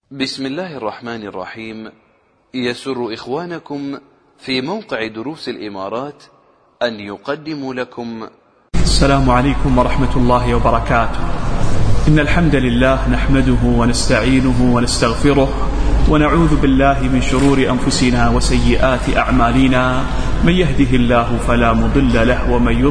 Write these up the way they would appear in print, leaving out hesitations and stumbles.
بسم الله الرحمن الرحيم. يسر إخوانكم في موقع دروس الإمارات أن يقدموا لكم السلام عليكم ورحمة الله وبركاته. إن الحمد لله نحمده ونستعينه ونستغفره ونعوذ بالله من شرور أنفسنا وسيئات أعمالنا. من يهده الله فلا مضل له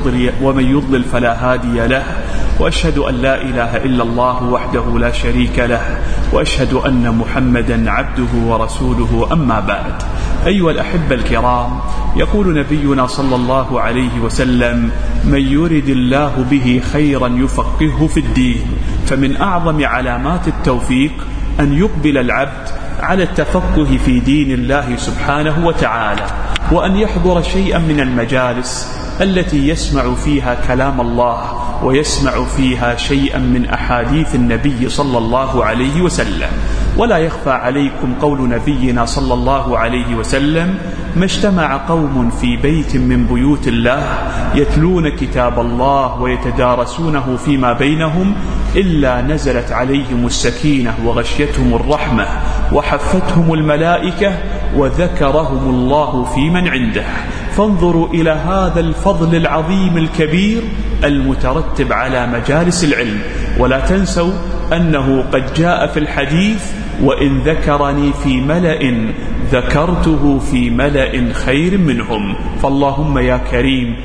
ومن يضلل فلا هادي له، وأشهد أن لا إله إلا الله وحده لا شريك له، وأشهد أن محمدا عبده ورسوله. أما بعد، أيها الأحبة الكرام، يقول نبينا صلى الله عليه وسلم: من يرد الله به خيرا يفقهه في الدين. فمن أعظم علامات التوفيق أن يقبل العبد على التفقه في دين الله سبحانه وتعالى، وأن يحضر شيئا من المجالس التي يسمع فيها كلام الله ويسمع فيها شيئا من أحاديث النبي صلى الله عليه وسلم. ولا يخفى عليكم قول نبينا صلى الله عليه وسلم: ما اجتمع قوم في بيت من بيوت الله يتلون كتاب الله ويتدارسونه فيما بينهم إلا نزلت عليهم السكينة وغشيتهم الرحمة وحفتهم الملائكة وذكرهم الله في من عنده. فانظروا إلى هذا الفضل العظيم الكبير المترتب على مجالس العلم، ولا تنسوا أنه قد جاء في الحديث: وإن ذكرني في ملأ ذكرته في ملأ خير منهم. فاللهم يا كريم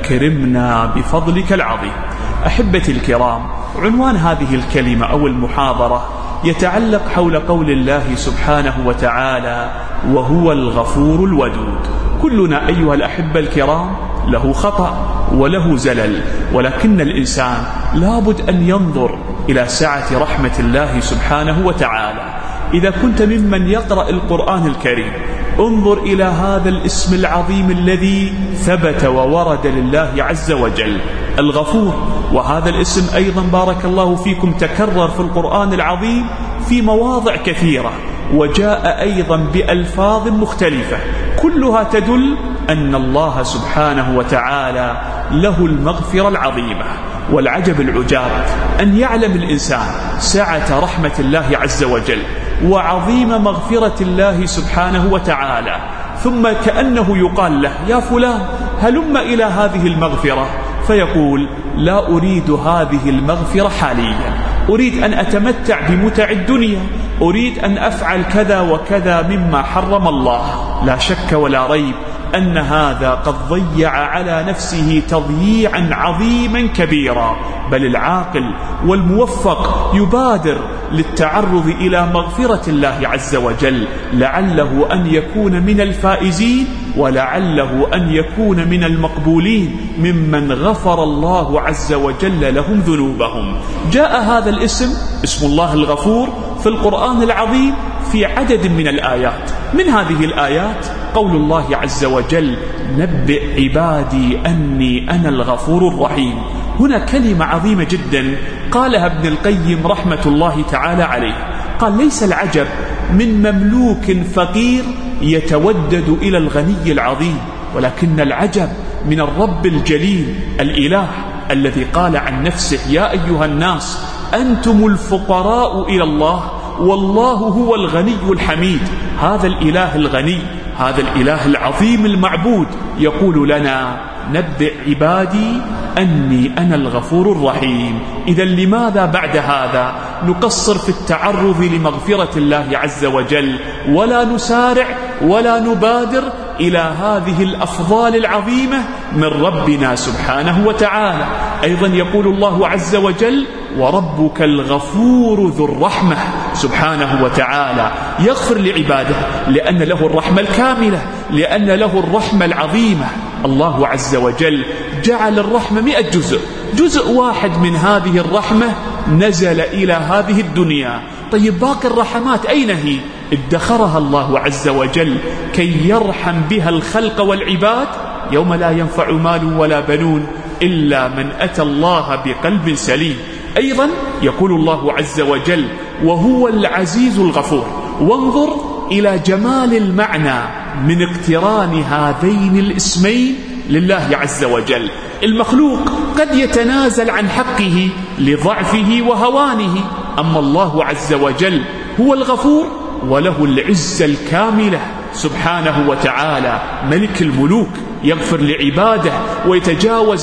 أكرمنا بفضلك العظيم. أحبتي الكرام، عنوان هذه الكلمة أو المحاضرة يتعلق حول قول الله سبحانه وتعالى: وهو الغفور الودود. كلنا أيها الأحبة الكرام له خطأ وله زلل، ولكن الإنسان لابد أن ينظر إلى سعة رحمة الله سبحانه وتعالى. إذا كنت ممن يقرأ القرآن الكريم، انظر إلى هذا الاسم العظيم الذي ثبت وورد لله عز وجل: الغفور. وهذا الاسم أيضا بارك الله فيكم تكرر في القرآن العظيم في مواضع كثيرة، وجاء أيضا بألفاظ مختلفة، كلها تدل أن الله سبحانه وتعالى له المغفرة العظيمة. والعجب العجاب أن يعلم الإنسان سعة رحمة الله عز وجل وعظيم مغفرة الله سبحانه وتعالى، ثم كأنه يقال له: يا فلان هلم إلى هذه المغفرة، فيقول: لا أريد هذه المغفرة حاليا، أريد أن أتمتع بمتع الدنيا، أريد أن أفعل كذا وكذا مما حرم الله. لا شك ولا ريب أن هذا قد ضيع على نفسه تضييعا عظيما كبيرا، بل العاقل والموفق يبادر للتعرض إلى مغفرة الله عز وجل، لعله أن يكون من الفائزين ولعله أن يكون من المقبولين ممن غفر الله عز وجل لهم ذنوبهم. جاء هذا الاسم، اسم الله الغفور، في القرآن العظيم في عدد من الآيات. من هذه الآيات قول الله عز وجل: نبئ عبادي أني أنا الغفور الرحيم. هنا كلمة عظيمة جدا قالها ابن القيم رحمة الله تعالى عليه، قال: ليس العجب من مملوك فقير يتودد إلى الغني العظيم، ولكن العجب من الرب الجليل الإله الذي قال عن نفسه: يا أيها الناس أنتم الفقراء إلى الله والله هو الغني الحميد. هذا الإله الغني، هذا الإله العظيم المعبود يقول لنا: نبئ عبادي أني أنا الغفور الرحيم. إذا لماذا بعد هذا نقصر في التعرض لمغفرة الله عز وجل ولا نسارع ولا نبادر إلى هذه الأفضال العظيمة من ربنا سبحانه وتعالى؟ أيضا يقول الله عز وجل: وربك الغفور ذو الرحمة. سبحانه وتعالى يغفر لعباده لأن له الرحمة الكاملة، لأن له الرحمة العظيمة. الله عز وجل جعل الرحمة 100 جزء، جزء واحد من هذه الرحمة نزل إلى هذه الدنيا. طيب باقي الرحمات أين هي؟ ادخرها الله عز وجل كي يرحم بها الخلق والعباد يوم لا ينفع مال ولا بنون إلا من أتى الله بقلب سليم. أيضا يقول الله عز وجل: وهو العزيز الغفور. وانظر إلى جمال المعنى من اقتران هذين الاسمين لله عز وجل. المخلوق قد يتنازل عن حقه لضعفه وهوانه، أما الله عز وجل هو الغفور وله العزة الكاملة سبحانه وتعالى، ملك الملوك، يغفر لعباده ويتجاوز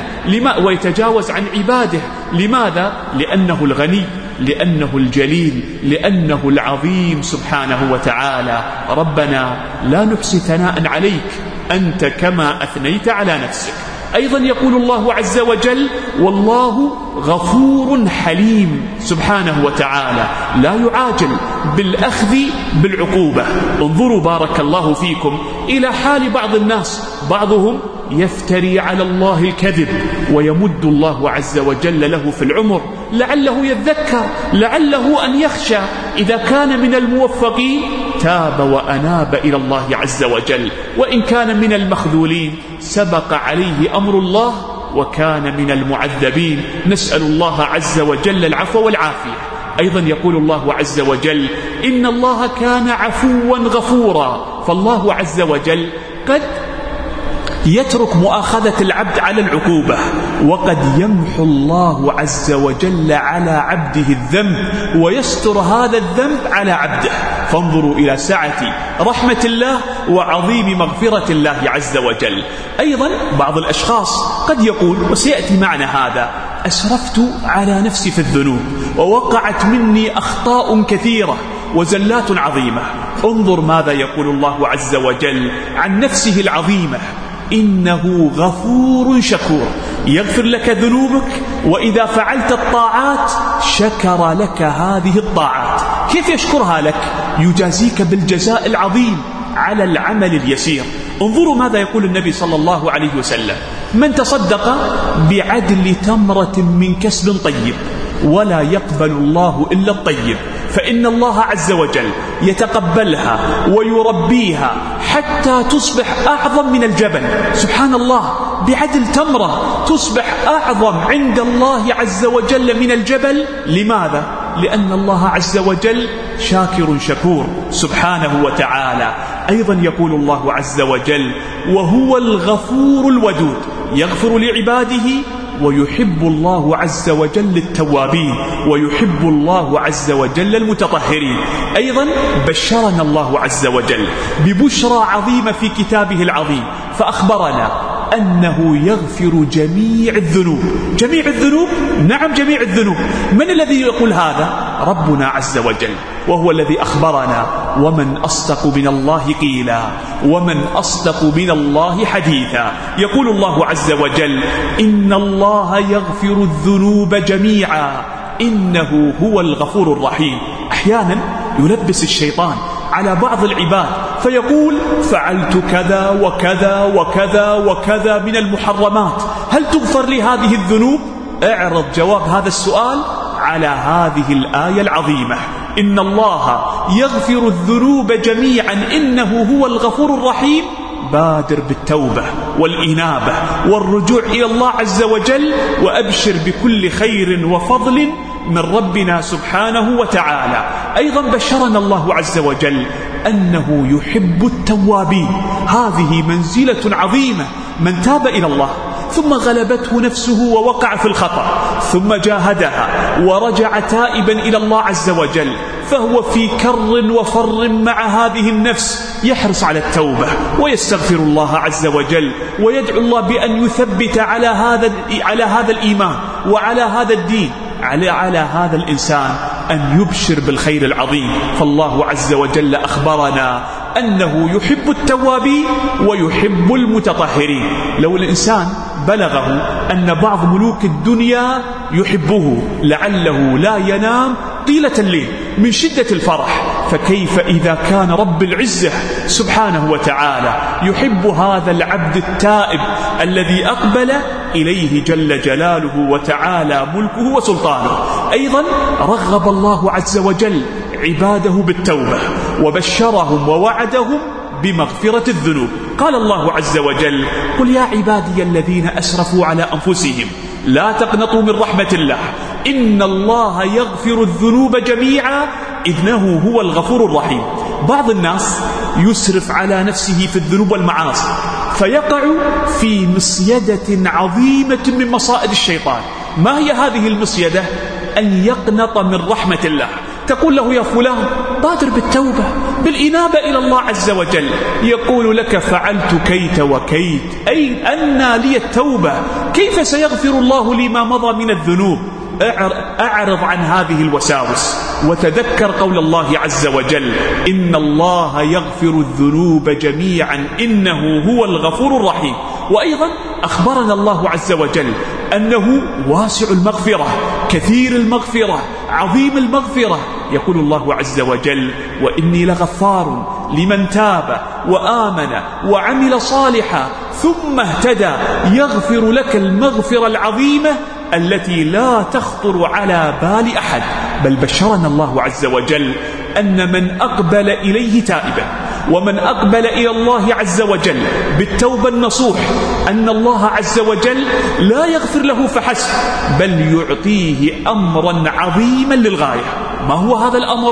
عن عباده. لماذا؟ لأنه الغني، لأنه الجليل، لأنه العظيم سبحانه وتعالى. ربنا لا نحصي ثناء عليك أنت كما أثنيت على نفسك. أيضا يقول الله عز وجل: والله غفور حليم سبحانه وتعالى، لا يعاجل بالأخذ بالعقوبة. انظروا بارك الله فيكم إلى حال بعض الناس، بعضهم يفتري على الله الكذب ويمد الله عز وجل له في العمر لعله يذكر، لعله أن يخشى. إذا كان من الموفقين تاب وأناب إلى الله عز وجل، وإن كان من المخذولين سبق عليه أمر الله وكان من المعذبين. نسأل الله عز وجل العفو والعافية. أيضا يقول الله عز وجل: إن الله كان عفوا غفورا. فالله عز وجل قد يترك مؤاخذة العبد على العقوبة، وقد يمحو الله عز وجل على عبده الذنب ويستر هذا الذنب على عبده. فانظروا إلى سعة رحمة الله وعظيم مغفرة الله عز وجل. أيضا بعض الأشخاص قد يقول، وسيأتي معنا هذا: أسرفت على نفسي في الذنوب ووقعت مني أخطاء كثيرة وزلات عظيمة. انظر ماذا يقول الله عز وجل عن نفسه العظيمة: إنه غفور شكور، يغفر لك ذنوبك، وإذا فعلت الطاعات شكر لك هذه الطاعات. كيف يشكرها لك؟ يجازيك بالجزاء العظيم على العمل اليسير. انظروا ماذا يقول النبي صلى الله عليه وسلم: من تصدق بعدل تمرة من كسب طيب ولا يقبل الله إلا الطيب، فإن الله عز وجل يتقبلها ويربيها حتى تصبح أعظم من الجبل. سبحان الله، بعدل تمرة تصبح أعظم عند الله عز وجل من الجبل. لماذا؟ لأن الله عز وجل شاكر شكور سبحانه وتعالى. أيضا يقول الله عز وجل: وهو الغفور الودود، يغفر لعباده، ويحب الله عز وجل التوابين، ويحب الله عز وجل المتطهرين. أيضا بشرنا الله عز وجل ببشرى عظيمة في كتابه العظيم، فأخبرنا أنه يغفر جميع الذنوب. جميع الذنوب؟ نعم جميع الذنوب. من الذي يقول هذا؟ ربنا عز وجل، وهو الذي أخبرنا: ومن أصدق من الله قيلا ومن أصدق من الله حديثا. يقول الله عز وجل: إن الله يغفر الذنوب جميعا إنه هو الغفور الرحيم. أحيانا يلبس الشيطان على بعض العباد فيقول: فعلت كذا وكذا وكذا وكذا من المحرمات، هل تغفر لي هذه الذنوب؟ اعرض جواب هذا السؤال على هذه الآية العظيمة: إن الله يغفر الذنوب جميعا إنه هو الغفور الرحيم. بادر بالتوبة والإنابة والرجوع إلى الله عز وجل، وأبشر بكل خير وفضل من ربنا سبحانه وتعالى. أيضا بشرنا الله عز وجل أنه يحب التوابين. هذه منزلة عظيمة. من تاب إلى الله ثم غلبته نفسه ووقع في الخطأ ثم جاهدها ورجع تائبا إلى الله عز وجل، فهو في كر وفر مع هذه النفس، يحرص على التوبة ويستغفر الله عز وجل ويدعو الله بأن يثبت على هذا الإيمان وعلى هذا الدين، على هذا الإنسان أن يبشر بالخير العظيم. فالله عز وجل أخبرنا أنه يحب التوابين ويحب المتطهرين. لو الإنسان بلغه أن بعض ملوك الدنيا يحبه لعله لا ينام طيلة الليل من شدة الفرح، فكيف إذا كان رب العزة سبحانه وتعالى يحب هذا العبد التائب الذي أقبل إليه جل جلاله وتعالى ملكه وسلطانه. أيضا رغب الله عز وجل عباده بالتوبة وبشرهم ووعدهم بمغفرة الذنوب. قال الله عز وجل: قل يا عبادي الذين أسرفوا على أنفسهم لا تقنطوا من رحمة الله إن الله يغفر الذنوب جميعا إنه هو الغفور الرحيم. بعض الناس يسرف على نفسه في الذنوب والمعاصي فيقع في مصيدة عظيمة من مصائد الشيطان. ما هي هذه المصيدة؟ أن يقنط من رحمة الله، تقول له يا فلان بادر بالتوبة بالإنابة إلى الله عز وجل، يقول لك فعلت كيت وكيت، أي أنى لي التوبة، كيف سيغفر الله لي ما مضى من الذنوب؟ أعرض عن هذه الوساوس وتذكر قول الله عز وجل إن الله يغفر الذنوب جميعا إنه هو الغفور الرحيم. وأيضا أخبرنا الله عز وجل أنه واسع المغفرة كثير المغفرة عظيم المغفرة. يقول الله عز وجل وإني لغفار لمن تاب وآمن وعمل صالحا ثم اهتدى، يغفر لك المغفرة العظيمة التي لا تخطر على بال أحد. بل بشرنا الله عز وجل أن من أقبل إليه تائبا ومن أقبل إلى الله عز وجل بالتوبة النصوح أن الله عز وجل لا يغفر له فحسب، بل يعطيه أمرا عظيما للغاية. ما هو هذا الأمر؟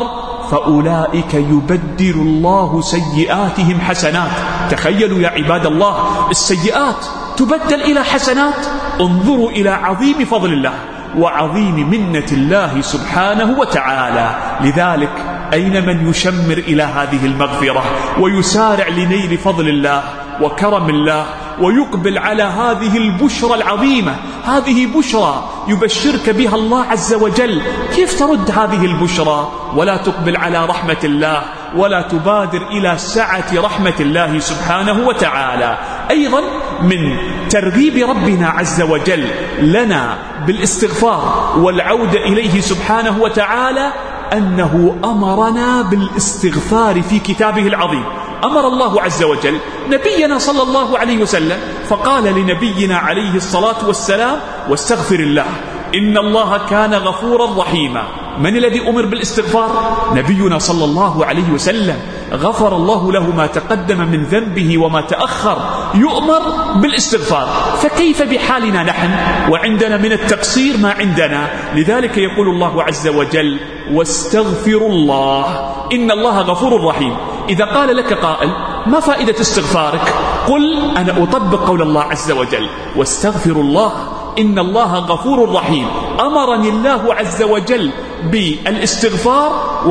فأولئك يبدل الله سيئاتهم حسنات. تخيلوا يا عباد الله، السيئات تبدل إلى حسنات. انظروا إلى عظيم فضل الله وعظيم منة الله سبحانه وتعالى. لذلك أين من يشمر إلى هذه المغفرة ويسارع لنيل فضل الله وكرم الله ويقبل على هذه البشرى العظيمة؟ هذه بشرى يبشرك بها الله عز وجل، كيف ترد هذه البشرى ولا تقبل على رحمة الله ولا تبادر إلى سعة رحمة الله سبحانه وتعالى؟ أيضا من ترغيب ربنا عز وجل لنا بالاستغفار والعودة إليه سبحانه وتعالى أنه أمرنا بالاستغفار في كتابه العظيم. أمر الله عز وجل نبينا صلى الله عليه وسلم فقال لنبينا عليه الصلاة والسلام واستغفر الله إن الله كان غفورا رحيما. من الذي أمر بالاستغفار؟ نبينا صلى الله عليه وسلم، غفر الله له ما تقدم من ذنبه وما تأخر، يؤمر بالاستغفار. فكيف بحالنا نحن وعندنا من التقصير ما عندنا؟ لذلك يقول الله عز وجل واستغفر الله إن الله غفور رحيم. إذا قال لك قائل ما فائدة استغفارك؟ قل أنا أطبق قول الله عز وجل واستغفر الله إن الله غفور رحيم. أمرني الله عز وجل بالاستغفار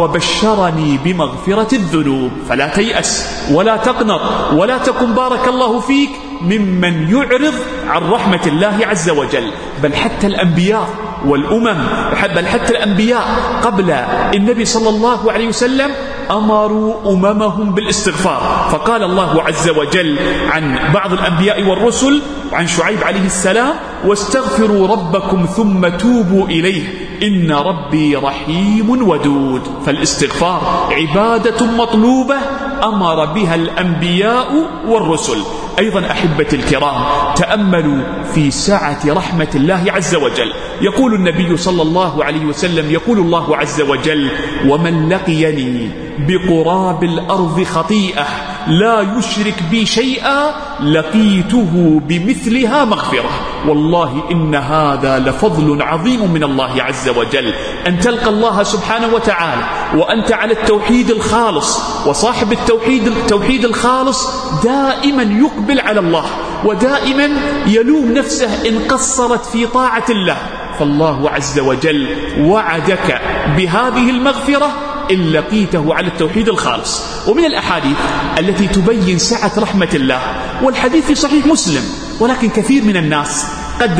وبشرني بمغفرة الذنوب. فلا تيأس ولا تقنط ولا تكن بارك الله فيك ممن يعرض عن رحمة الله عز وجل. بل حتى الأنبياء والأمم، بل حتى الأنبياء قبل النبي صلى الله عليه وسلم أمروا أممهم بالاستغفار. فقال الله عز وجل عن بعض الأنبياء والرسل عن شعيب عليه السلام واستغفروا ربكم ثم توبوا إليه إن ربي رحيم ودود. فالاستغفار عبادة مطلوبة أمر بها الأنبياء والرسل. أيضا أحبتي الكرام، تأملوا في سعة رحمة الله عز وجل. يقول النبي صلى الله عليه وسلم يقول الله عز وجل ومن لقيني بقراب الأرض خطيئة لا يشرك بي شيئا لقيته بمثلها مغفرة. والله إن هذا لفضل عظيم من الله عز وجل، أن تلقى الله سبحانه وتعالى وأنت على التوحيد الخالص. وصاحب التوحيد الخالص دائما يقبل على الله ودائما يلوم نفسه إن قصرت في طاعة الله. فالله عز وجل وعدك بهذه المغفرة إن لقيته على التوحيد الخالص. ومن الأحاديث التي تبين سعة رحمة الله، والحديث في صحيح مسلم، ولكن كثير من الناس قد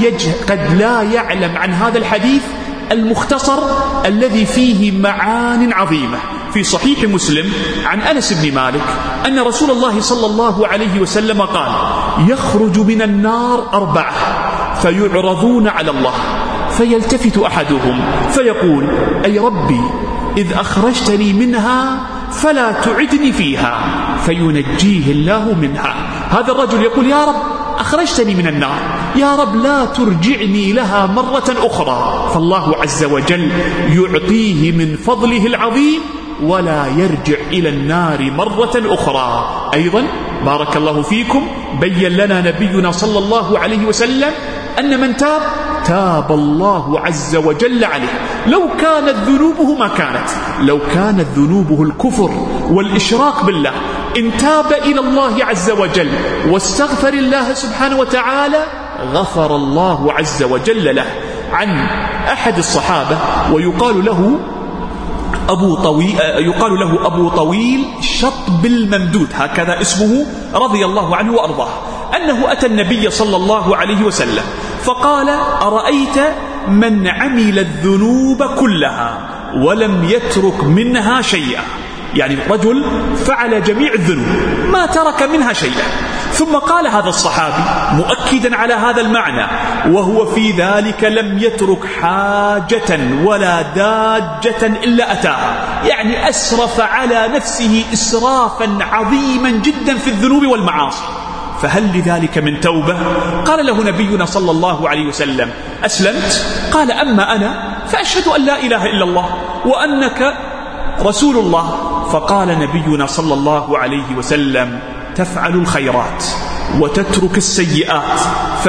لا يعلم عن هذا الحديث المختصر الذي فيه معان عظيمة. في صحيح مسلم عن أنس بن مالك أن رسول الله صلى الله عليه وسلم قال يخرج من النار 4 فيعرضون على الله فيلتفت أحدهم فيقول أي ربي إذ أخرجتني منها فلا تعدني فيها، فينجيه الله منها. هذا الرجل يقول يا رب أخرجتني من النار، يا رب لا ترجعني لها مرة أخرى. فالله عز وجل يعطيه من فضله العظيم ولا يرجع إلى النار مرة أخرى. أيضا بارك الله فيكم بين لنا نبينا صلى الله عليه وسلم أن من تاب الله عز وجل عليه. لو كانت ذنوبه ما كانت، لو كانت ذنوبه الكفر والإشراك بالله، إن تاب إلى الله عز وجل واستغفر الله سبحانه وتعالى غفر الله عز وجل له. عن أحد الصحابة ويقال له أبو طويل، يقال له أبو طويل شطب الممدود، هكذا اسمه رضي الله عنه وأرضاه، أنه أتى النبي صلى الله عليه وسلم فقال: أرأيت من عمل الذنوب كلها ولم يترك منها شيئا، يعني رجل فعل جميع الذنوب ما ترك منها شيئا. ثم قال هذا الصحابي مؤكدا على هذا المعنى: وهو في ذلك لم يترك حاجة ولا داجة إلا أتاها، يعني أسرف على نفسه إسرافا عظيما جدا في الذنوب والمعاصي، فهل لذلك من توبة؟ قال له نبينا صلى الله عليه وسلم: أسلمت؟ قال: أما أنا فأشهد أن لا إله إلا الله وأنك رسول الله. فقال نبينا صلى الله عليه وسلم: تفعل الخيرات وتترك السيئات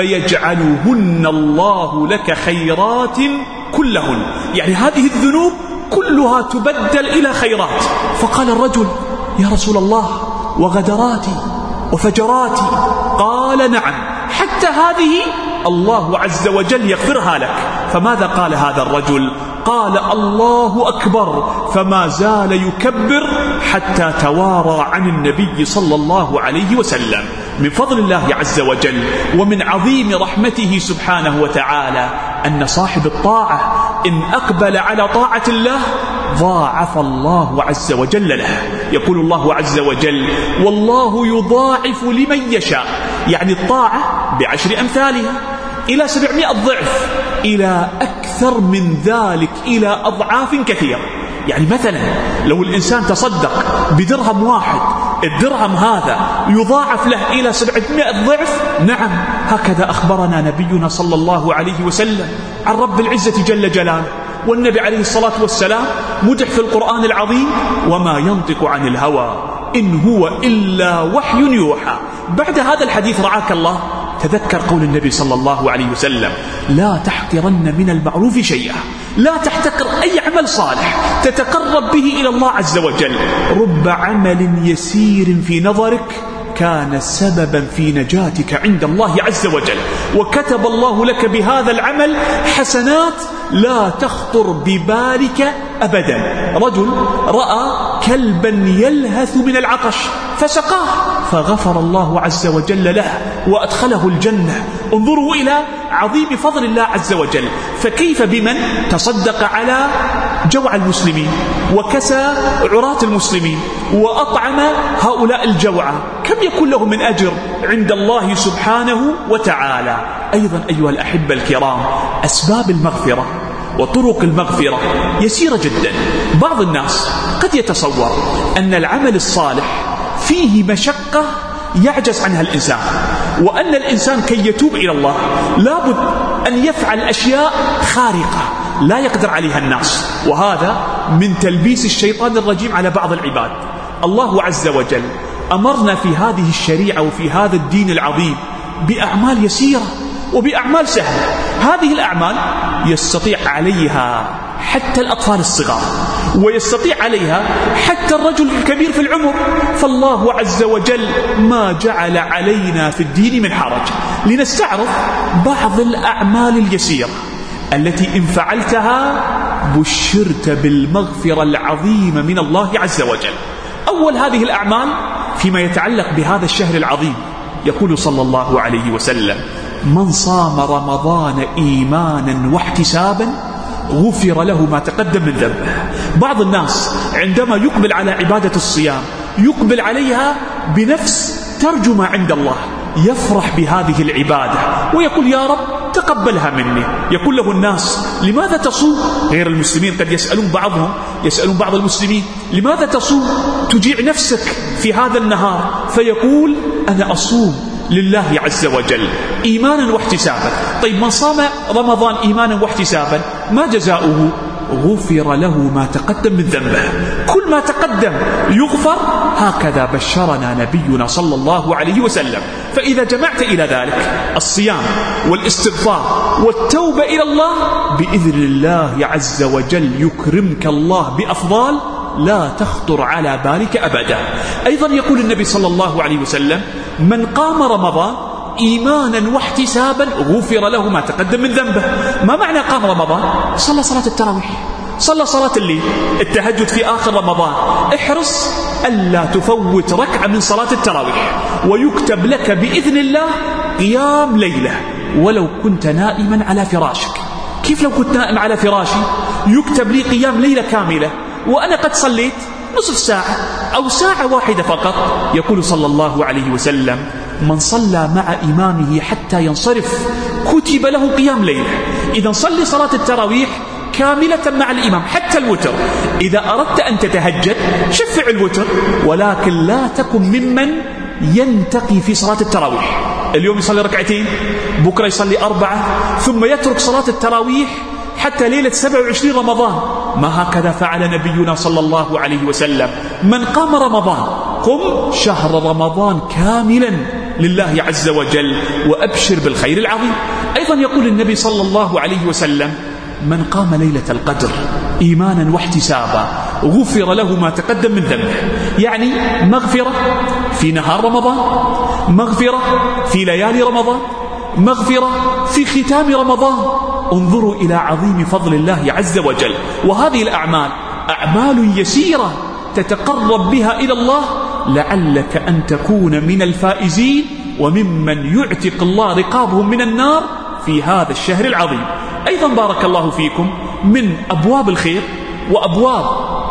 فيجعلهن الله لك خيرات كلهن، يعني هذه الذنوب كلها تبدل إلى خيرات. فقال الرجل: يا رسول الله، وغدراتي وفجراتي؟ قال: نعم، حتى هذه الله عز وجل يغفرها لك. فماذا قال هذا الرجل؟ قال: الله أكبر، فما زال يكبر حتى توارى عن النبي صلى الله عليه وسلم. من فضل الله عز وجل ومن عظيم رحمته سبحانه وتعالى أن صاحب الطاعة إن أقبل على طاعة الله ضاعف الله عز وجل له. يقول الله عز وجل: والله يضاعف لمن يشاء، يعني الطاعة ب10 أمثالها إلى 700 ضعف، إلى أكثر من ذلك، إلى أضعاف كثيرة. يعني مثلا لو الإنسان تصدق بدرهم واحد، الدرهم هذا يضاعف له إلى 700 ضعف. نعم، هكذا أخبرنا نبينا صلى الله عليه وسلم عن رب العزة جل جلاله. والنبي عليه الصلاة والسلام مدح في القرآن العظيم: وما ينطق عن الهوى إن هو إلا وحي يوحى. بعد هذا الحديث رعاك الله تذكر قول النبي صلى الله عليه وسلم: لا تحقرن من المعروف شيئا، لا تحتقر أي عمل صالح تتقرب به إلى الله عز وجل. رب عمل يسير في نظرك كان سببا في نجاتك عند الله عز وجل، وكتب الله لك بهذا العمل حسنات لا تخطر ببالك أبدا. رجل رأى كلبا يلهث من العطش فسقاه، فغفر الله عز وجل له وأدخله الجنة. انظروا إلى عظيم فضل الله عز وجل. فكيف بمن تصدق على جوع المسلمين وكسى عراة المسلمين وأطعم هؤلاء الجوعى؟ كم يكون له من أجر عند الله سبحانه وتعالى. أيضا أيها الأحبة الكرام، أسباب المغفرة وطرق المغفرة يسيرة جدا. بعض الناس قد يتصور أن العمل الصالح فيه مشقة يعجز عنها الإنسان، وأن الإنسان كي يتوب إلى الله لابد أن يفعل أشياء خارقة لا يقدر عليها الناس، وهذا من تلبيس الشيطان الرجيم على بعض العباد. الله عز وجل أمرنا في هذه الشريعة وفي هذا الدين العظيم بأعمال يسيرة وبأعمال سهلة. هذه الأعمال يستطيع عليها حتى الأطفال الصغار، ويستطيع عليها حتى الرجل الكبير في العمر. فالله عز وجل ما جعل علينا في الدين من حرج. لنستعرض بعض الأعمال اليسيرة التي إن فعلتها بشرت بالمغفرة العظيمة من الله عز وجل. أول هذه الأعمال فيما يتعلق بهذا الشهر العظيم، يقول صلى الله عليه وسلم: من صام رمضان إيمانا واحتسابا غفر له ما تقدم من ذنبه. بعض الناس عندما يقبل على عبادة الصيام يقبل عليها بنفس ترجمة عند الله، يفرح بهذه العبادة ويقول: يا رب تقبلها مني. يقول له الناس: لماذا تصوم؟ غير المسلمين قد يسألون بعض المسلمين: لماذا تصوم؟ تجيع نفسك في هذا النهار. فيقول: أنا أصوم لله عز وجل إيمانا واحتسابا. طيب من صام رمضان إيمانا واحتسابا ما جزاؤه؟ غفر له ما تقدم من ذنبه. كل ما تقدم يغفر. هكذا بشرنا نبينا صلى الله عليه وسلم. فإذا جمعت إلى ذلك الصيام والاستغفار والتوبة إلى الله بإذن الله عز وجل يكرمك الله بأفضال لا تخطر على بالك أبدا. أيضا يقول النبي صلى الله عليه وسلم: من قام رمضان إيمانا واحتسابا غفر له ما تقدم من ذنبه. ما معنى قام رمضان؟ صلى صلاة التراويح، صلى صلاة الليل التهجد في آخر رمضان، احرص ألا تفوت ركعة من صلاة التراويح، ويكتب لك بإذن الله قيام ليلة ولو كنت نائما على فراشك. كيف لو كنت نائم على فراشي يكتب لي قيام ليلة كاملة وأنا قد صليت نصف ساعة أو ساعة واحدة فقط؟ يقول صلى الله عليه وسلم: من صلى مع إمامه حتى ينصرف كتب له قيام ليلة. إذا صلي صلاة التراويح كاملة مع الإمام حتى الوتر. إذا أردت أن تتهجد شفع الوتر، ولكن لا تكن ممن ينتقي في صلاة التراويح. اليوم يصلي ركعتين، بكرة يصلي 4، ثم يترك صلاة التراويح حتى ليلة 27 رمضان. ما هكذا فعل نبينا صلى الله عليه وسلم. من قام رمضان قم شهر رمضان كاملا لله عز وجل وأبشر بالخير العظيم. أيضا يقول النبي صلى الله عليه وسلم: من قام ليلة القدر إيمانا واحتسابا غفر له ما تقدم من ذنبه. يعني مغفرة في نهار رمضان، مغفرة في ليالي رمضان، مغفرة في ختام رمضان. انظروا إلى عظيم فضل الله عز وجل. وهذه الأعمال أعمال يسيرة تتقرب بها إلى الله، لعلك أن تكون من الفائزين وممن يعتق الله رقابهم من النار في هذا الشهر العظيم. أيضا بارك الله فيكم من أبواب الخير وأبواب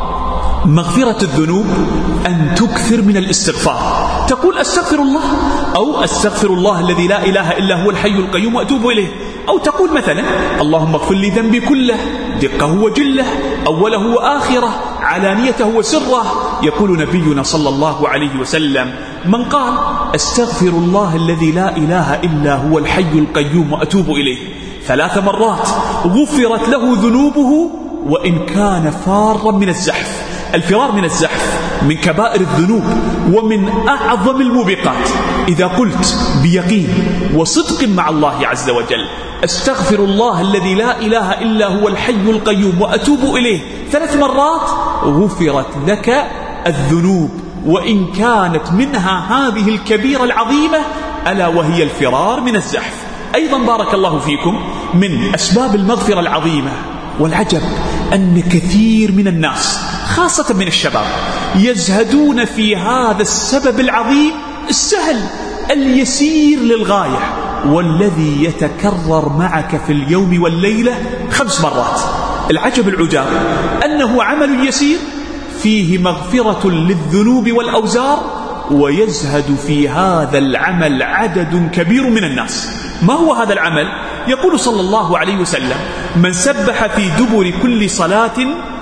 مغفرة الذنوب أن تكثر من الاستغفار. تقول: أستغفر الله، أو أستغفر الله الذي لا إله إلا هو الحي القيوم وأتوب إليه. أو تقول مثلا: اللهم اغفر لي ذنبي كله دقه وجله، أوله وآخره، علانيته وسره. يقول نبينا صلى الله عليه وسلم: من قال أستغفر الله الذي لا إله إلا هو الحي القيوم وأتوب إليه 3 مرات غفرت له ذنوبه وإن كان فارا من الزحف. الفرار من الزحف من كبائر الذنوب ومن أعظم الموبقات. إذا قلت بيقين وصدق مع الله عز وجل: أستغفر الله الذي لا إله إلا هو الحي القيوم وأتوب إليه 3 مرات غفرت لك الذنوب، وإن كانت منها هذه الكبيرة العظيمة ألا وهي الفرار من الزحف. أيضا بارك الله فيكم من أسباب المغفرة العظيمة، والعجب أن كثير من الناس خاصة من الشباب يزهدون في هذا السبب العظيم السهل اليسير للغاية، والذي يتكرر معك في اليوم والليلة 5 مرات. العجب العجاب أنه عمل يسير فيه مغفرة للذنوب والأوزار، ويزهد في هذا العمل عدد كبير من الناس. ما هو هذا العمل؟ يقول صلى الله عليه وسلم: من سبح في دبر كل صلاة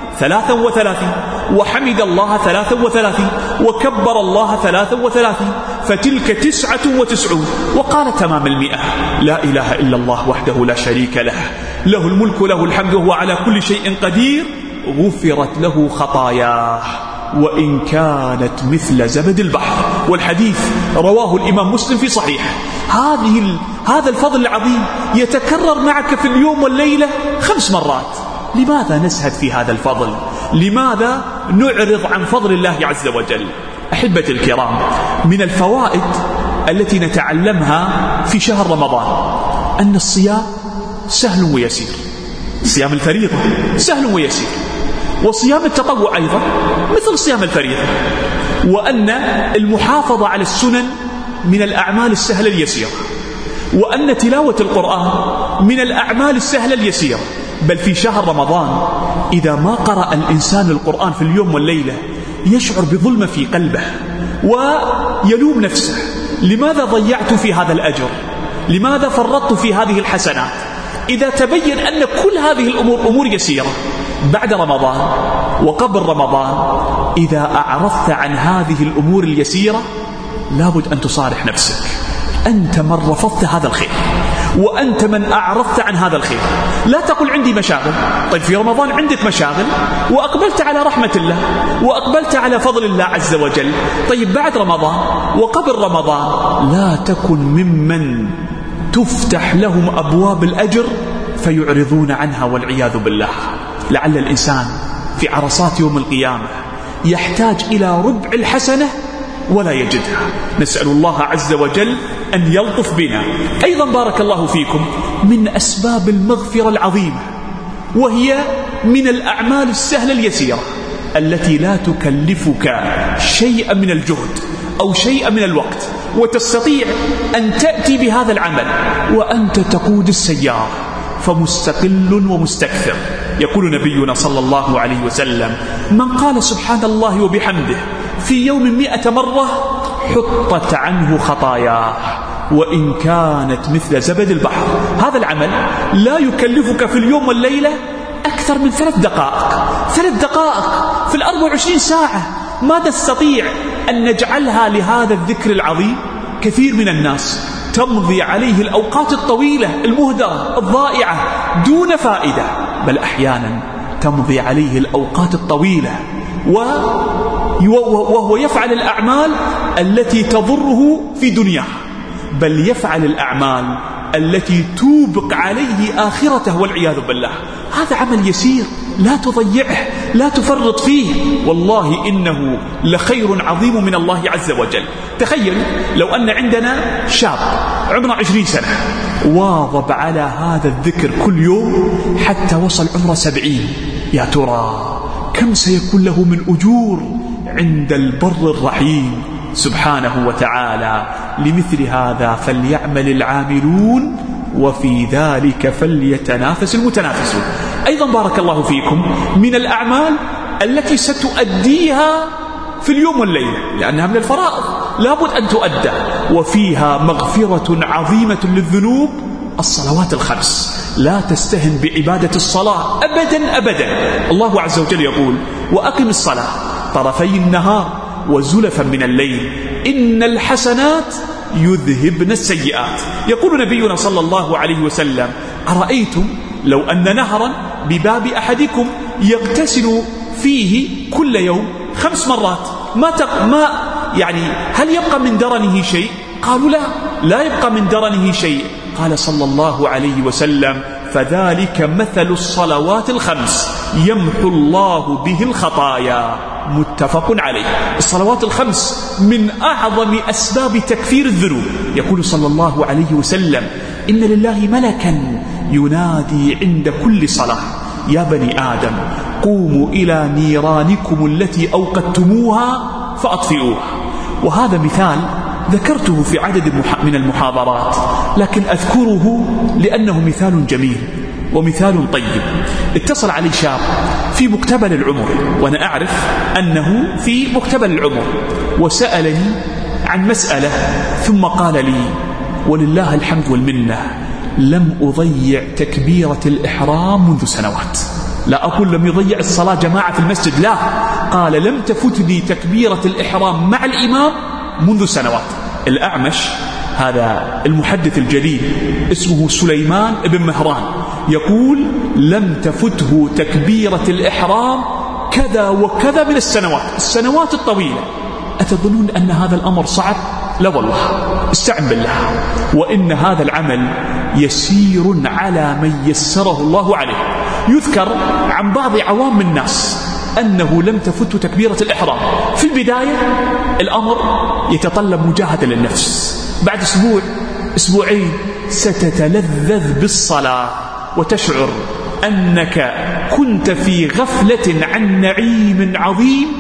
33 وحمد الله 33 وكبر الله 33 فتلك 99. وقال تمام 100: لا إله إلا الله وحده لا شريك له، له الملك له الحمد وهو على كل شيء قدير، غفرت له خطاياه وإن كانت مثل زبد البحر. والحديث رواه الإمام مسلم في صحيح. هذا الفضل العظيم يتكرر معك في اليوم والليلة 5 مرات. لماذا نزهد في هذا الفضل؟ لماذا نعرض عن فضل الله عز وجل؟ أحبتي الكرام، من الفوائد التي نتعلمها في شهر رمضان أن الصيام سهل ويسير. صيام الفريضة سهل ويسير، وصيام التطوع أيضا مثل صيام الفريضة، وأن المحافظة على السنن من الأعمال السهلة اليسيرة، وأن تلاوة القرآن من الأعمال السهلة اليسيرة. بل في شهر رمضان إذا ما قرأ الإنسان القرآن في اليوم والليلة يشعر بظلمة في قلبه ويلوم نفسه: لماذا ضيعت في هذا الأجر؟ لماذا فرطت في هذه الحسنات؟ إذا تبين أن كل هذه الأمور أمور يسيرة بعد رمضان وقبل رمضان، إذا أعرضت عن هذه الأمور اليسيرة لابد أن تصارح نفسك: أنت من رفضت هذا الخير، وأنت من أعرضت عن هذا الخير. لا تقل عندي مشاغل. طيب في رمضان عندك مشاغل وأقبلت على رحمة الله وأقبلت على فضل الله عز وجل. طيب بعد رمضان وقبل رمضان لا تكن ممن تفتح لهم أبواب الأجر فيعرضون عنها والعياذ بالله. لعل الإنسان في عرصات يوم القيامة يحتاج إلى ربع الحسنة ولا يجدها. نسأل الله عز وجل أن يلطف بنا. أيضا بارك الله فيكم من أسباب المغفرة العظيمة وهي من الأعمال السهلة اليسيرة التي لا تكلفك شيئا من الجهد أو شيئا من الوقت، وتستطيع أن تأتي بهذا العمل وأنت تقود السيارة، فمستقل ومستكثر. يقول نبينا صلى الله عليه وسلم: من قال سبحان الله وبحمده في يوم 100 مرة حطت عنه خطاياه وإن كانت مثل زبد البحر. هذا العمل لا يكلفك في اليوم والليلة أكثر من 3 دقائق. 3 دقائق في 24 ساعة ما نستطيع أن نجعلها لهذا الذكر العظيم. كثير من الناس تمضي عليه الأوقات الطويلة المهدرة الضائعة دون فائدة، بل أحيانا تمضي عليه الأوقات الطويلة وهو يفعل الأعمال التي تضره في دنياه، بل يفعل الأعمال التي توبق عليه آخرته والعياذ بالله. هذا عمل يسير، لا تضيعه، لا تفرط فيه، والله إنه لخير عظيم من الله عز وجل. تخيل لو أن عندنا شاب عمره 20 سنة واظب على هذا الذكر كل يوم حتى وصل عمره 70، يا ترى كم سيكون له من أجور عند البر الرحيم سبحانه وتعالى. لمثل هذا فليعمل العاملون وفي ذلك فليتنافس المتنافسون. أيضا بارك الله فيكم من الأعمال التي ستؤديها في اليوم والليلة لأنها من الفرائض لابد أن تؤدى وفيها مغفرة عظيمة للذنوب، الصلوات الخمس. لا تستهن بعبادة الصلاة أبدا أبدا. الله عز وجل يقول: وأقم الصلاة طرفي النهار وزلفا من الليل إن الحسنات يذهبن السيئات. يقول نبينا صلى الله عليه وسلم: أرأيتم لو أن نهرا بباب أحدكم يغتسل فيه كل يوم 5 مرات ما يعني هل يبقى من درنه شيء؟ قالوا لا يبقى من درنه شيء. قال صلى الله عليه وسلم: فذلك مثل الصلوات الخمس يمحو الله به الخطايا. متفق عليه. الصلوات الخمس من أعظم أسباب تكفير الذنوب. يقول صلى الله عليه وسلم: إن لله ملكا ينادي عند كل صلاة: يا بني آدم قوموا إلى نيرانكم التي أوقدتموها فأطفئوها. وهذا مثال ذكرته في عدد من المحاضرات، لكن أذكره لأنه مثال جميل ومثال طيب. اتصل علي شاب في مقتبل العمر، وأنا أعرف أنه في مقتبل العمر، وسألني عن مسألة ثم قال لي: ولله الحمد والمنة لم أضيع تكبيرة الإحرام منذ سنوات. لا أقول لم يضيع الصلاة جماعة في المسجد، لا، قال لم تفتني تكبيرة الإحرام مع الإمام منذ سنوات. الأعمش هذا المحدث الجليل اسمه سليمان بن مهران يقول: لم تفته تكبيرة الإحرام كذا وكذا من السنوات الطويلة. أتظنون أن هذا الأمر صعب؟ لا والله، استعن بالله. وإن هذا العمل يسير على من يسره الله عليه. يذكر عن بعض عوام الناس أنه لم تفت تكبيرة الإحرام. في البداية الأمر يتطلب مجاهدة للنفس، بعد أسبوع أسبوعين ستتلذذ بالصلاة وتشعر أنك كنت في غفلة عن نعيم عظيم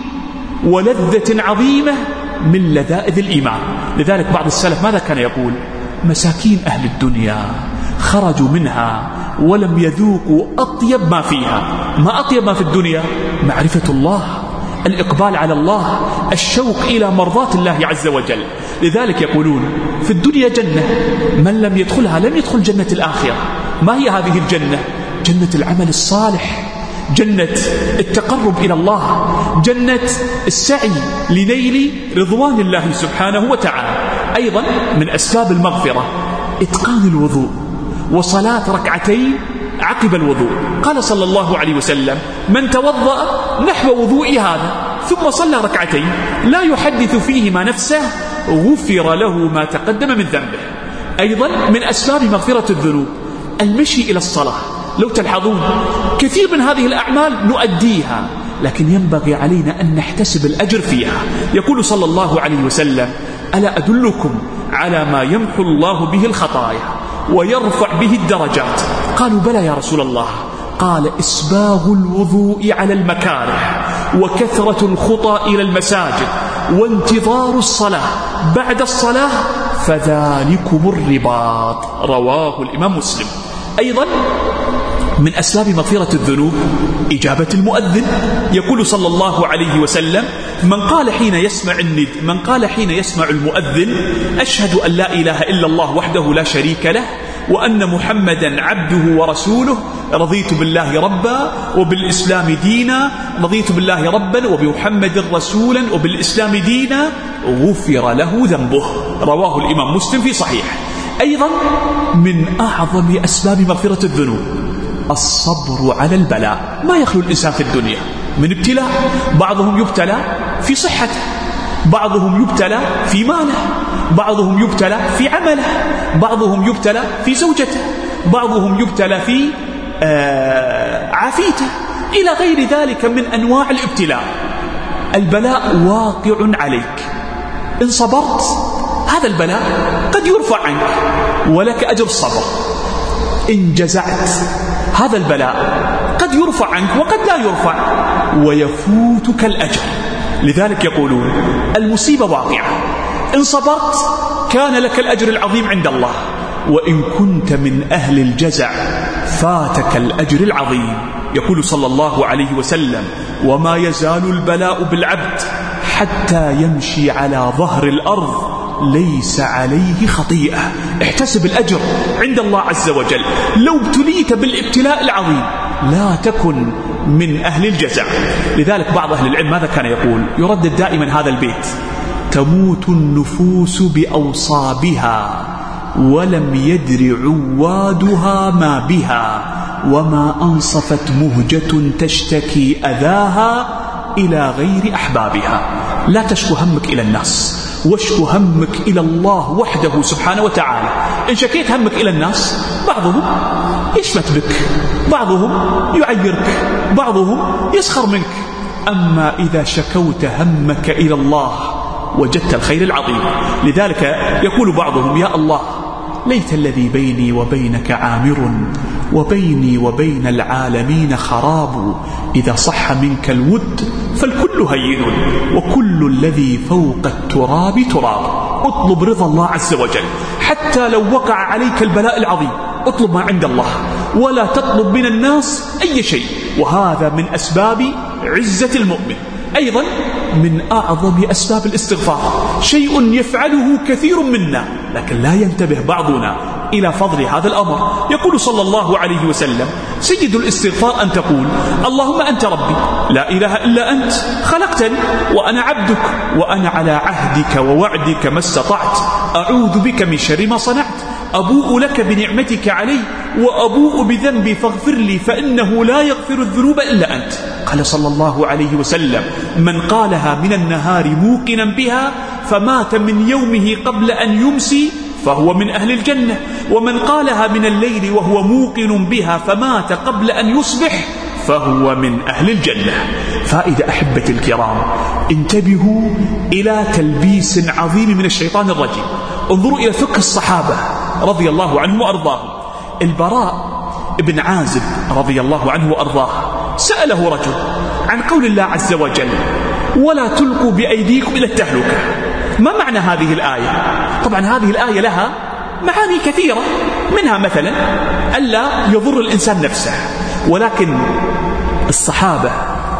ولذة عظيمة من لذائذ الإيمان. لذلك بعض السلف ماذا كان يقول؟ مساكين أهل الدنيا خرجوا منها ولم يذوقوا أطيب ما فيها. ما أطيب ما في الدنيا؟ معرفة الله، الإقبال على الله، الشوق إلى مرضات الله عز وجل. لذلك يقولون: في الدنيا جنة من لم يدخلها لم يدخل جنة الآخرة. ما هي هذه الجنة؟ جنة العمل الصالح، جنة التقرب إلى الله، جنة السعي لنيل رضوان الله سبحانه وتعالى. أيضا من أسباب المغفرة إتقان الوضوء وصلاة ركعتين عقب الوضوء. قال صلى الله عليه وسلم: من توضأ نحو وضوء هذا ثم صلى ركعتين لا يحدث فيهما نفسه غفر له ما تقدم من ذنبه. أيضا من أسباب مغفرة الذنوب المشي إلى الصلاة. لو تلحظون كثير من هذه الأعمال نؤديها، لكن ينبغي علينا أن نحتسب الأجر فيها. يقول صلى الله عليه وسلم: ألا أدلكم على ما يمحو الله به الخطايا ويرفع به الدرجات؟ قالوا: بلى يا رسول الله. قال: إسباغ الوضوء على المكاره، وكثرة الخطى إلى المساجد، وانتظار الصلاة بعد الصلاة، فذلكم الرباط. رواه الإمام مسلم. أيضا من أسباب مغفرة الذنوب إجابة المؤذن. يقول صلى الله عليه وسلم: من قال حين يسمع المؤذن: أشهد أن لا إله إلا الله وحده لا شريك له، وأن محمدا عبده ورسوله، رضيت بالله ربا وبالإسلام دينا، رضيت بالله ربا وبمحمد رسولا وبالإسلام دينا، غفر له ذنبه. رواه الإمام مسلم في صحيح. أيضا من أعظم أسباب مغفرة الذنوب الصبر على البلاء. ما يخلو الإنسان في الدنيا من ابتلاء، بعضهم يبتلى في صحته، بعضهم يبتلى في ماله، بعضهم يبتلى في عمله، بعضهم يبتلى في زوجته، بعضهم يبتلى في عافيته، إلى غير ذلك من أنواع الابتلاء. البلاء واقع عليك، إن صبرت هذا البلاء قد يرفع عنك ولك أجر الصبر، إن جزعت هذا البلاء قد يرفع عنك وقد لا يرفع ويفوتك الأجر. لذلك يقولون المصيبة واقعة، إن صبرت كان لك الأجر العظيم عند الله، وإن كنت من أهل الجزع فاتك الأجر العظيم. يقول صلى الله عليه وسلم: وما يزال البلاء بالعبد حتى يمشي على ظهر الأرض ليس عليه خطيئة. احتسب الأجر عند الله عز وجل. لو ابتليت بالابتلاء العظيم لا تكن من أهل الجزع. لذلك بعض أهل العلم ماذا كان يقول؟ يردد دائما هذا البيت: تموت النفوس بأوصابها ولم يدر عوادها ما بها، وما أنصفت مهجة تشتكي أذاها إلى غير أحبابها. لا تشكو همك إلى الناس، واشكو همك إلى الله وحده سبحانه وتعالى. إن شكيت همك إلى الناس بعضهم يشمت بك، بعضهم يعيرك، بعضهم يسخر منك. أما إذا شكوت همك إلى الله وجدت الخير العظيم. لذلك يقول بعضهم: يا الله ليت الذي بيني وبينك عامر، وبيني وبين العالمين خراب، إذا صح منك الود فالكل هين، وكل الذي فوق التراب تراب. اطلب رضا الله عز وجل، حتى لو وقع عليك البلاء العظيم اطلب ما عند الله، ولا تطلب من الناس أي شيء، وهذا من أسباب عزة المؤمن. أيضا من أعظم أسباب الاستغفار شيء يفعله كثير منا لكن لا ينتبه بعضنا إلى فضل هذا الأمر. يقول صلى الله عليه وسلم: سيد الاستغفار أن تقول: اللهم أنت ربي لا إله إلا أنت، خلقتني وأنا عبدك، وأنا على عهدك ووعدك ما استطعت، أعوذ بك من شر ما صنعت، أبوء لك بنعمتك علي وأبوء بذنبي فاغفر لي فإنه لا يغفر الذنوب إلا أنت. قال صلى الله عليه وسلم: من قالها من النهار موقنا بها فمات من يومه قبل أن يمسي فهو من أهل الجنة، ومن قالها من الليل وهو موقن بها فمات قبل أن يصبح فهو من أهل الجنة. فإذا أحبتي الكرام انتبهوا إلى تلبيس عظيم من الشيطان الرجيم. انظروا إلى فقه الصحابة رضي الله عنهم وأرضاهم. البراء بن عازب رضي الله عنه وأرضاه سأله رجل عن قول الله عز وجل: ولا تلقوا بأيديكم إلى التهلكة. ما معنى هذه الآية؟ طبعا هذه الآية لها معاني كثيرة، منها مثلا ألا يضر الإنسان نفسه، ولكن الصحابة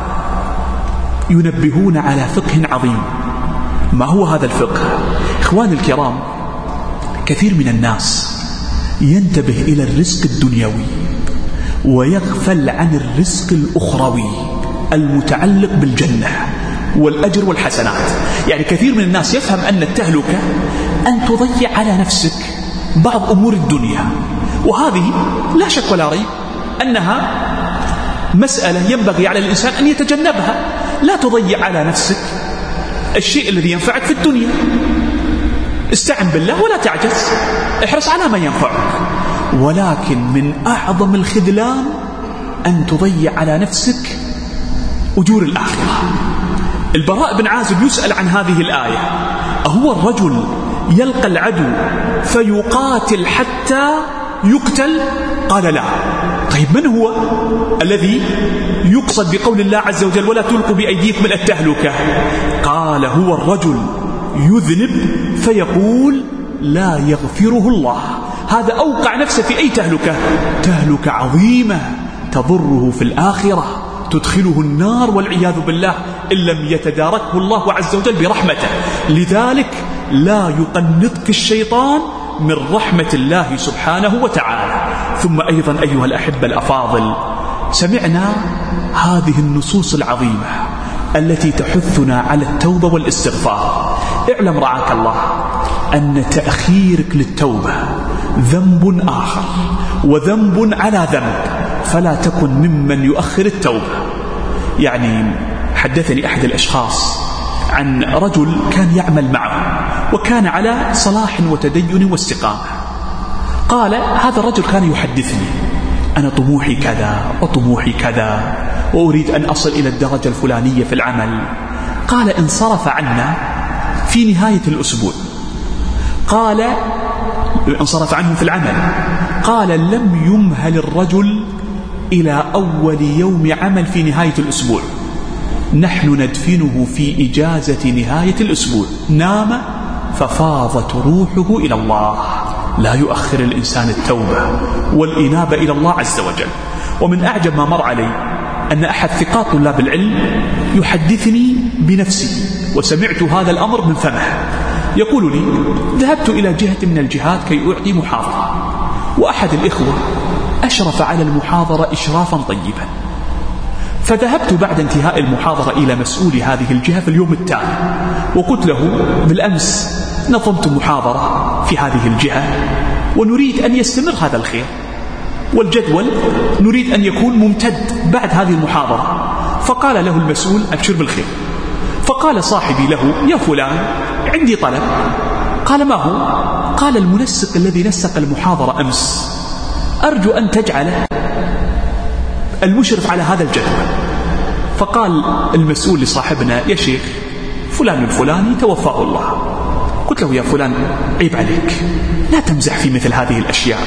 ينبهون على فقه عظيم. ما هو هذا الفقه؟ إخواني الكرام، كثير من الناس ينتبه إلى الرزق الدنيوي ويغفل عن الرزق الأخروي المتعلق بالجنة والأجر والحسنات. يعني كثير من الناس يفهم أن التهلكة أن تضيع على نفسك بعض أمور الدنيا، وهذه لا شك ولا ريب أنها مسألة ينبغي على الإنسان أن يتجنبها. لا تضيع على نفسك الشيء الذي ينفعك في الدنيا، استعن بالله ولا تعجز، احرص على ما ينفعك. ولكن من أعظم الخذلان أن تضيع على نفسك أجور الآخرة. البراء بن عازب يسأل عن هذه الآية: أهو الرجل يلقى العدو فيقاتل حتى يقتل؟ قال لا. طيب من هو الذي يقصد بقول الله عز وجل ولا تلقوا بأيديكم إلى التهلكة؟ قال هو الرجل يذنب فيقول لا يغفره الله. هذا أوقع نفسه في أي تهلكة؟ تهلكة عظيمة تضره في الآخرة، تدخله النار والعياذ بالله إن لم يتداركه الله عز وجل برحمته. لذلك لا يقنطك الشيطان من رحمة الله سبحانه وتعالى. ثم أيضا أيها الأحبة الأفاضل، سمعنا هذه النصوص العظيمة التي تحثنا على التوبة والاستغفار. اعلم رعاك الله أن تأخيرك للتوبة ذنب آخر وذنب على ذنب، فلا تكن ممن يؤخر التوبة. يعني حدثني أحد الأشخاص عن رجل كان يعمل معه وكان على صلاح وتدين واستقامة. قال هذا الرجل كان يحدثني أنا طموحي كذا وطموحي كذا وأريد أن أصل إلى الدرجة الفلانية في العمل. قال انصرف عنا في نهاية الأسبوع، قال انصرف عنه في العمل، قال لم يمهل الرجل إلى أول يوم عمل في نهاية الأسبوع، نحن ندفنه في إجازة نهاية الأسبوع، نام ففاضت روحه إلى الله. لا يؤخر الإنسان التوبة والإنابة إلى الله عز وجل. ومن أعجب ما مر علي أن أحد ثقات طلاب العلم يحدثني بنفسه، وسمعت هذا الأمر من فمه، يقول لي ذهبت إلى جهة من الجهات كي أعطي محاضرة، وأحد الإخوة أشرف على المحاضرة إشرافا طيبا، فذهبت بعد انتهاء المحاضرة إلى مسؤول هذه الجهة في اليوم التالي وقلت له بالأمس نظمت محاضرة في هذه الجهة ونريد أن يستمر هذا الخير، والجدول نريد أن يكون ممتد بعد هذه المحاضرة. فقال له المسؤول أبشر بالخير. فقال صاحبي له يا فلان عندي طلب. قال ما هو؟ قال المنسق الذي نسق المحاضرة أمس أرجو أن تجعله المشرف على هذا الجدول. فقال المسؤول لصاحبنا يا شيخ فلان الفلاني توفاه الله. قلت له يا فلان عيب عليك، لا تمزح في مثل هذه الأشياء،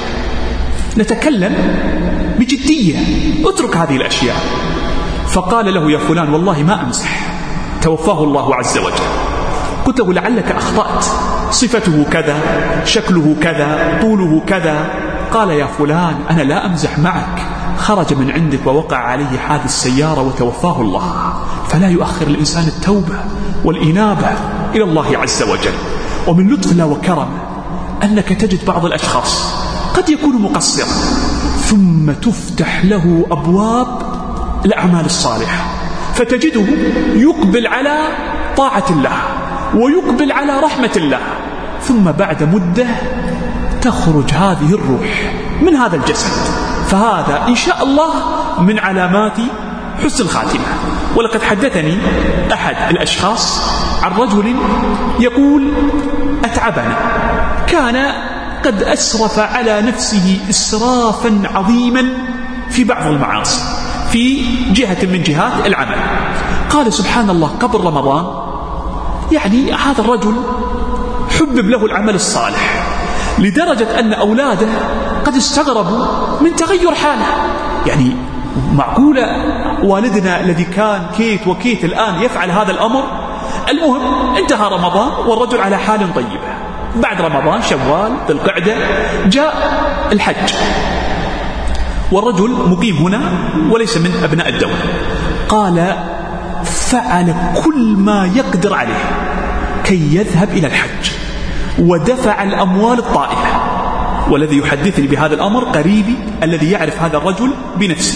نتكلم بجدية، اترك هذه الأشياء. فقال له يا فلان والله ما أمزح، توفاه الله عز وجل. قلت له لعلك أخطأت، صفته كذا، شكله كذا، طوله كذا. قال يا فلان أنا لا أمزح معك، خرج من عندك ووقع عليه حادث السيارة وتوفاه الله. فلا يؤخر الإنسان التوبة والإنابة إلى الله عز وجل. ومن لطف الله وكرمه أنك تجد بعض الأشخاص قد يكون مقصرا ثم تفتح له أبواب الأعمال الصالحة، فتجده يقبل على طاعة الله ويقبل على رحمة الله، ثم بعد مدة تخرج هذه الروح من هذا الجسد. فهذا إن شاء الله من علامات حسن الخاتمة. ولقد حدثني أحد الأشخاص عن رجل يقول أتعبنا، كان قد أسرف على نفسه إسرافا عظيما في بعض المعاصي في جهة من جهات العمل. قال سبحان الله قبل رمضان يعني هذا الرجل حبب له العمل الصالح لدرجة أن أولاده قد استغربوا من تغير حاله. يعني معقولة والدنا الذي كان كيت وكيت الآن يفعل هذا الأمر؟ المهم انتهى رمضان والرجل على حال طيبة. بعد رمضان شوال ذي القعدة جاء الحج، والرجل مقيم هنا وليس من أبناء الدولة. قال فعل كل ما يقدر عليه كي يذهب إلى الحج، ودفع الأموال الطائلة. والذي يحدثني بهذا الأمر قريبي الذي يعرف هذا الرجل بنفسه.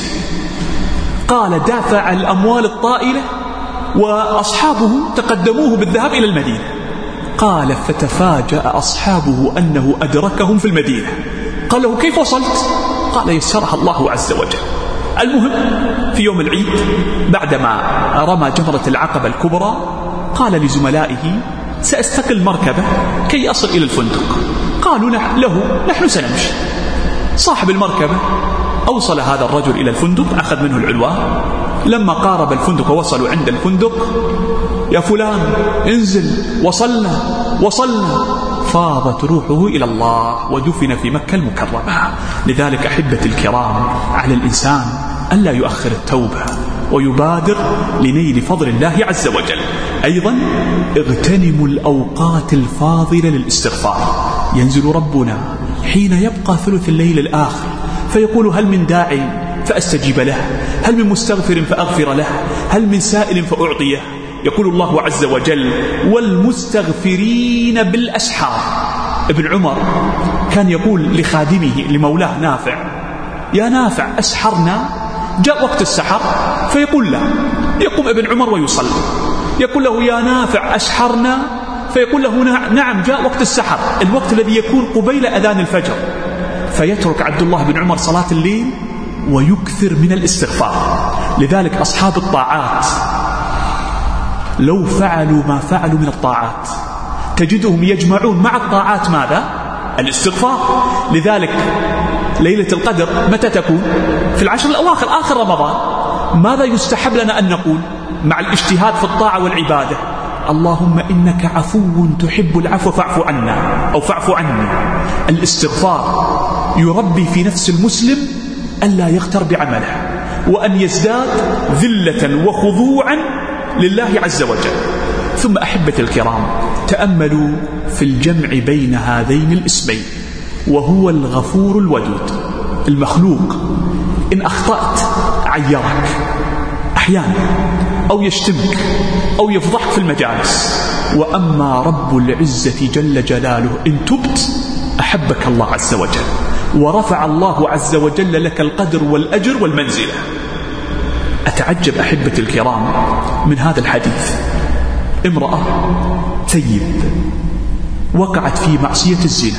قال دافع الأموال الطائلة وأصحابه تقدموه بالذهاب إلى المدينة. قال فتفاجأ أصحابه أنه أدركهم في المدينة. قال له كيف وصلت؟ قال يسرها الله عز وجل. المهم في يوم العيد بعدما رمى جمرة العقبة الكبرى قال لزملائه سأستقل مركبة كي أصل إلى الفندق. قالوا له نحن سنمشي. صاحب المركبة أوصل هذا الرجل إلى الفندق، أخذ منه العنوان. لما قارب الفندق ووصلوا عند الفندق يا فلان انزل، وصلنا. فاضت روحه إلى الله ودفن في مكة المكرمة. لذلك أحبتي الكرام، على الإنسان ألا يؤخر التوبة ويبادر لنيل فضل الله عز وجل. أيضا اغتنموا الأوقات الفاضلة للاستغفار. ينزل ربنا حين يبقى ثلث الليل الآخر فيقول: هل من داعي فأستجيب له؟ هل من مستغفر فأغفر له؟ هل من سائل فأعطيه؟ يقول الله عز وجل: والمستغفرين بالأسحار. ابن عمر كان يقول لخادمه لمولاه نافع: يا نافع أسحرنا؟ جاء وقت السحر فيقول له، يقوم ابن عمر ويصلي، يقول له: يا نافع أسحرنا؟ فيقول له: نعم جاء وقت السحر، الوقت الذي يكون قبيل أذان الفجر. فيترك عبد الله بن عمر صلاة الليل ويكثر من الاستغفار. لذلك أصحاب الطاعات لو فعلوا ما فعلوا من الطاعات تجدهم يجمعون مع الطاعات ماذا؟ الاستغفار. لذلك ليلة القدر متى تكون؟ في العشر الأواخر آخر رمضان. ماذا يستحب لنا أن نقول مع الاجتهاد في الطاعة والعبادة؟ اللهم إنك عفو تحب العفو فاعف عنا أو فاعف عني. الاستغفار يربي في نفس المسلم ألا يغتر بعمله وأن يزداد ذلة وخضوعا لله عز وجل. ثم أحبتي الكرام، تأملوا في الجمع بين هذين الاسمين، وهو الغفور الودود. المخلوق إن أخطأت عيرك أحيانا أو يشتمك أو يفضحك في المجالس، وأما رب العزة جل جلاله إن تبت أحبك الله عز وجل ورفع الله عز وجل لك القدر والأجر والمنزلة. أتعجب أحبتي الكرام من هذا الحديث. امرأة ثيب وقعت في معصية الزنا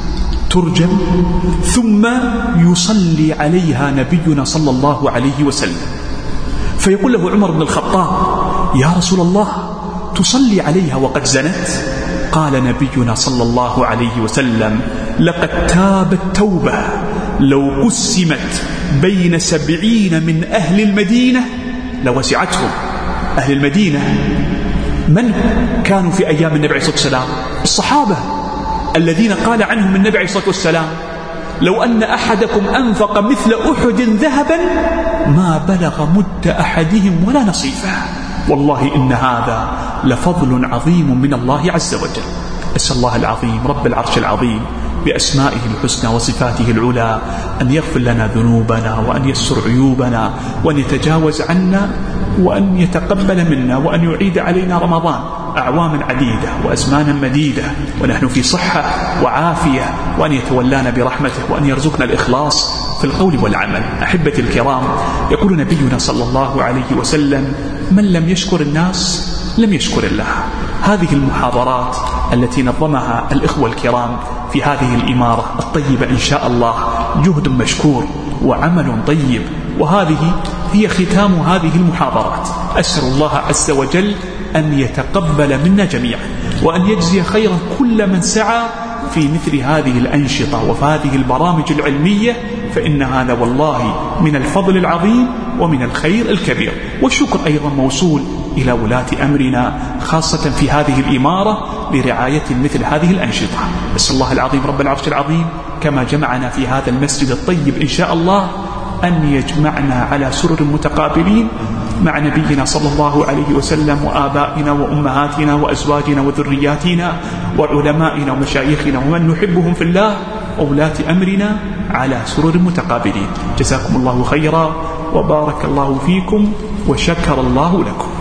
ترجم، ثم يصلي عليها نبينا صلى الله عليه وسلم، فيقول له عمر بن الخطاب: يا رسول الله تصلي عليها وقد زنت؟ قال نبينا صلى الله عليه وسلم: لقد تابت توبة لو قسمت بين 70 من أهل المدينة لوسعتهم. أهل المدينة من كانوا في أيام النبي عليه الصلاة والسلام؟ الصحابة الذين قال عنهم النبي عليه الصلاة والسلام: لو أن أحدكم أنفق مثل أحد ذهبا ما بلغ مد أحدهم ولا نصيفه. والله إن هذا لفضل عظيم من الله عز وجل. أسأل الله العظيم رب العرش العظيم بأسمائه الحسنى وصفاته العلى أن يغفر لنا ذنوبنا وأن يستر عيوبنا وأن يتجاوز عنا وأن يتقبل منا وأن يعيد علينا رمضان أعواما عديدة وأزمانا مديدة ونحن في صحة وعافية، وأن يتولانا برحمته وأن يرزقنا الإخلاص في القول والعمل. أحبتي الكرام، يقول نبينا صلى الله عليه وسلم: من لم يشكر الناس لم يشكر الله. هذه المحاضرات التي نظمها الإخوة الكرام في هذه الإمارة الطيبة إن شاء الله جهد مشكور وعمل طيب، وهذه هي ختام هذه المحاضرات. أسأل الله عز وجل أن يتقبل منا جميعا وأن يجزي خيرا كل من سعى في مثل هذه الأنشطة وفي هذه البرامج العلمية، فإن هذا والله من الفضل العظيم ومن الخير الكبير. والشكر أيضا موصول إلى ولاة أمرنا خاصة في هذه الإمارة لرعاية مثل هذه الأنشطة. أسأل الله العظيم رب العرش العظيم كما جمعنا في هذا المسجد الطيب إن شاء الله أن يجمعنا على سرر متقابلين مع نبينا صلى الله عليه وسلم وآبائنا وأمهاتنا وأزواجنا وذرياتنا وعلمائنا ومشايخنا ومن نحبهم في الله وولاة أمرنا على سرر متقابلين. جزاكم الله خيرا وبارك الله فيكم وشكر الله لكم.